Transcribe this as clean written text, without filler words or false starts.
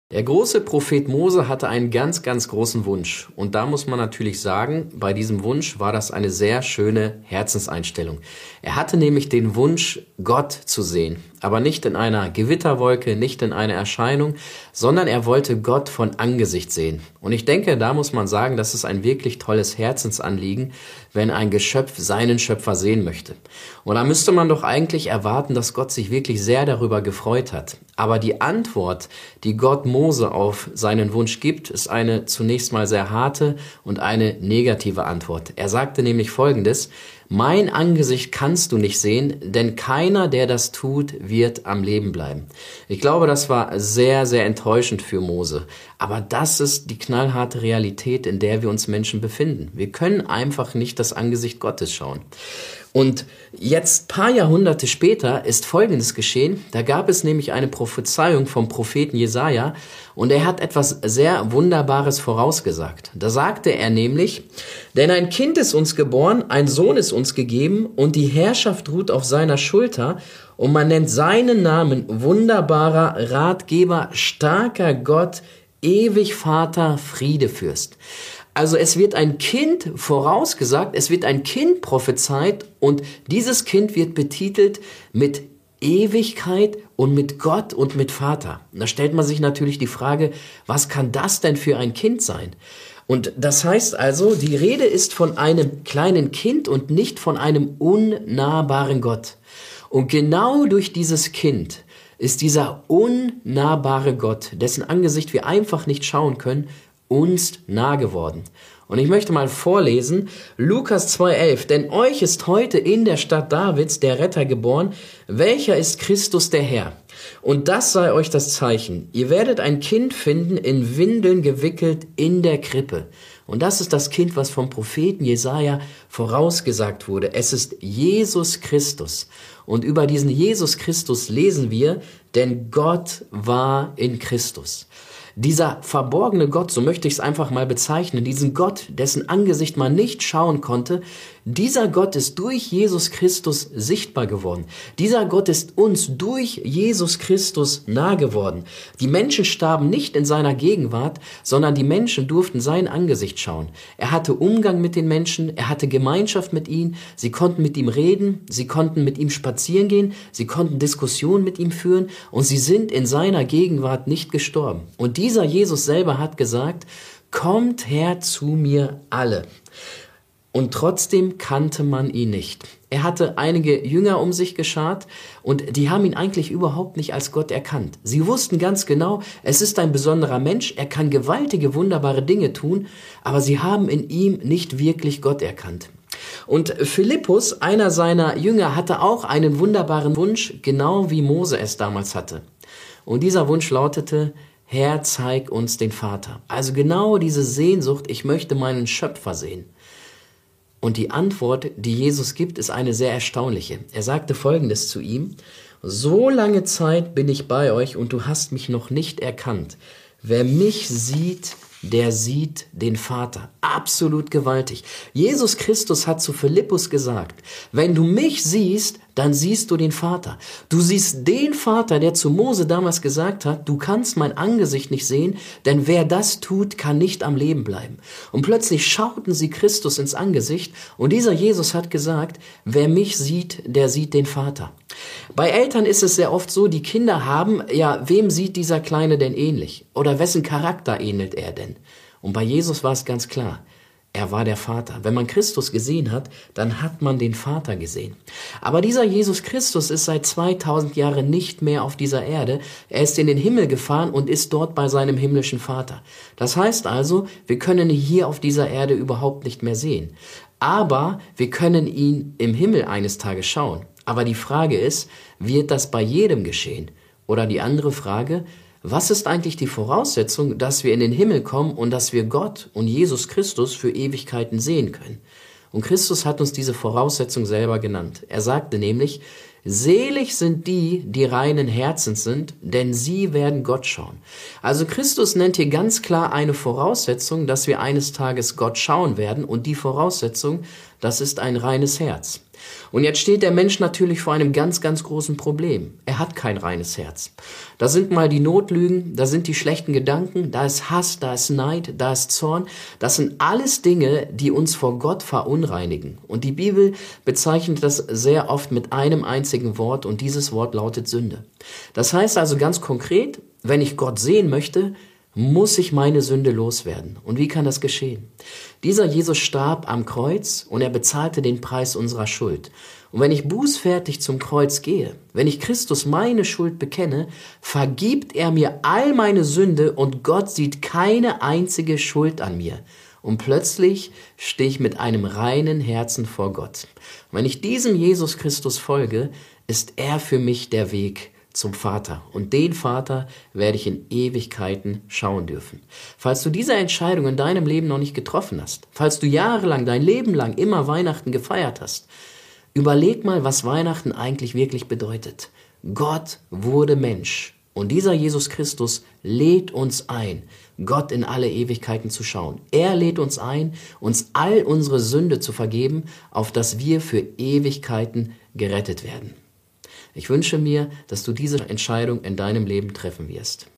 Der große Prophet Mose hatte einen ganz, ganz großen Wunsch. Und da muss man natürlich sagen, bei diesem Wunsch war das eine sehr schöne Herzenseinstellung. Er hatte nämlich den Wunsch, Gott zu sehen. Aber nicht in einer Gewitterwolke, nicht in einer Erscheinung, sondern er wollte Gott von Angesicht sehen. Und ich denke, da muss man sagen, das ist ein wirklich tolles Herzensanliegen, wenn ein Geschöpf seinen Schöpfer sehen möchte. Und da müsste man doch eigentlich erwarten, dass Gott sich wirklich sehr darüber gefreut hat. Aber die Antwort, die Gott Mose auf seinen Wunsch gibt, ist eine zunächst mal sehr harte und eine negative Antwort. Er sagte nämlich Folgendes: Mein Angesicht kannst du nicht sehen, denn keiner, der das tut, wird am Leben bleiben. Ich glaube, das war sehr, sehr enttäuschend für Mose. Aber das ist die knallharte Realität, in der wir uns Menschen befinden. Wir können einfach nicht das Angesicht Gottes schauen. Und jetzt, paar Jahrhunderte später, ist Folgendes geschehen. Da gab es nämlich eine Prophezeiung vom Propheten Jesaja und er hat etwas sehr Wunderbares vorausgesagt. Da sagte er nämlich: Denn ein Kind ist uns geboren, ein Sohn ist uns gegeben und die Herrschaft ruht auf seiner Schulter und man nennt seinen Namen wunderbarer Ratgeber, starker Gott, ewig Vater, Friedefürst. Also es wird ein Kind vorausgesagt, es wird ein Kind prophezeit und dieses Kind wird betitelt mit Ewigkeit und mit Gott und mit Vater. Und da stellt man sich natürlich die Frage, was kann das denn für ein Kind sein? Und das heißt also, die Rede ist von einem kleinen Kind und nicht von einem unnahbaren Gott. Und genau durch dieses Kind ist dieser unnahbare Gott, dessen Angesicht wir einfach nicht schauen können, uns nah geworden. Und ich möchte mal vorlesen, Lukas 2,11, denn euch ist heute in der Stadt Davids der Retter geboren, welcher ist Christus der Herr. Und das sei euch das Zeichen. Ihr werdet ein Kind finden, in Windeln gewickelt in der Krippe. Und das ist das Kind, was vom Propheten Jesaja vorausgesagt wurde. Es ist Jesus Christus. Und über diesen Jesus Christus lesen wir, denn Gott war in Christus. Dieser verborgene Gott, so möchte ich es einfach mal bezeichnen, diesen Gott, dessen Angesicht man nicht schauen konnte, dieser Gott ist durch Jesus Christus sichtbar geworden. Dieser Gott ist uns durch Jesus Christus nah geworden. Die Menschen starben nicht in seiner Gegenwart, sondern die Menschen durften sein Angesicht schauen. Er hatte Umgang mit den Menschen, er hatte Gemeinschaft mit ihnen, sie konnten mit ihm reden, sie konnten mit ihm spazieren gehen, sie konnten Diskussionen mit ihm führen und sie sind in seiner Gegenwart nicht gestorben. Und dieser Jesus selber hat gesagt: Kommt her zu mir alle. Und trotzdem kannte man ihn nicht. Er hatte einige Jünger um sich geschart und die haben ihn eigentlich überhaupt nicht als Gott erkannt. Sie wussten ganz genau, es ist ein besonderer Mensch, er kann gewaltige, wunderbare Dinge tun, aber sie haben in ihm nicht wirklich Gott erkannt. Und Philippus, einer seiner Jünger, hatte auch einen wunderbaren Wunsch, genau wie Mose es damals hatte. Und dieser Wunsch lautete: Herr, zeig uns den Vater. Also genau diese Sehnsucht, ich möchte meinen Schöpfer sehen. Und die Antwort, die Jesus gibt, ist eine sehr erstaunliche. Er sagte Folgendes zu ihm: So lange Zeit bin ich bei euch und du hast mich noch nicht erkannt. Wer mich sieht, der sieht den Vater. Absolut gewaltig. Jesus Christus hat zu Philippus gesagt: Wenn du mich siehst, dann siehst du den Vater. Du siehst den Vater, der zu Mose damals gesagt hat: Du kannst mein Angesicht nicht sehen, denn wer das tut, kann nicht am Leben bleiben. Und plötzlich schauten sie Christus ins Angesicht und dieser Jesus hat gesagt: Wer mich sieht, der sieht den Vater. Bei Eltern ist es sehr oft so, die Kinder haben, ja, wem sieht dieser Kleine denn ähnlich? Oder wessen Charakter ähnelt er denn? Und bei Jesus war es ganz klar: Er war der Vater. Wenn man Christus gesehen hat, dann hat man den Vater gesehen. Aber dieser Jesus Christus ist seit 2000 Jahren nicht mehr auf dieser Erde. Er ist in den Himmel gefahren und ist dort bei seinem himmlischen Vater. Das heißt also, wir können ihn hier auf dieser Erde überhaupt nicht mehr sehen. Aber wir können ihn im Himmel eines Tages schauen. Aber die Frage ist, wird das bei jedem geschehen? Oder die andere Frage: Was ist eigentlich die Voraussetzung, dass wir in den Himmel kommen und dass wir Gott und Jesus Christus für Ewigkeiten sehen können? Und Christus hat uns diese Voraussetzung selber genannt. Er sagte nämlich: Selig sind die, die reinen Herzens sind, denn sie werden Gott schauen. Also Christus nennt hier ganz klar eine Voraussetzung, dass wir eines Tages Gott schauen werden, und die Voraussetzung, das ist ein reines Herz. Und jetzt steht der Mensch natürlich vor einem ganz, ganz großen Problem. Er hat kein reines Herz. Da sind mal die Notlügen, da sind die schlechten Gedanken, da ist Hass, da ist Neid, da ist Zorn. Das sind alles Dinge, die uns vor Gott verunreinigen. Und die Bibel bezeichnet das sehr oft mit einem einzigen Wort und dieses Wort lautet Sünde. Das heißt also ganz konkret, wenn ich Gott sehen möchte, muss ich meine Sünde loswerden. Und wie kann das geschehen? Dieser Jesus starb am Kreuz und er bezahlte den Preis unserer Schuld. Und wenn ich bußfertig zum Kreuz gehe, wenn ich Christus meine Schuld bekenne, vergibt er mir all meine Sünde und Gott sieht keine einzige Schuld an mir. Und plötzlich stehe ich mit einem reinen Herzen vor Gott. Und wenn ich diesem Jesus Christus folge, ist er für mich der Weg zum Vater. Und den Vater werde ich in Ewigkeiten schauen dürfen. Falls du diese Entscheidung in deinem Leben noch nicht getroffen hast, falls du jahrelang, dein Leben lang immer Weihnachten gefeiert hast, überleg mal, was Weihnachten eigentlich wirklich bedeutet. Gott wurde Mensch. Und dieser Jesus Christus lädt uns ein, Gott in alle Ewigkeiten zu schauen. Er lädt uns ein, uns all unsere Sünde zu vergeben, auf dass wir für Ewigkeiten gerettet werden. Ich wünsche mir, dass du diese Entscheidung in deinem Leben treffen wirst.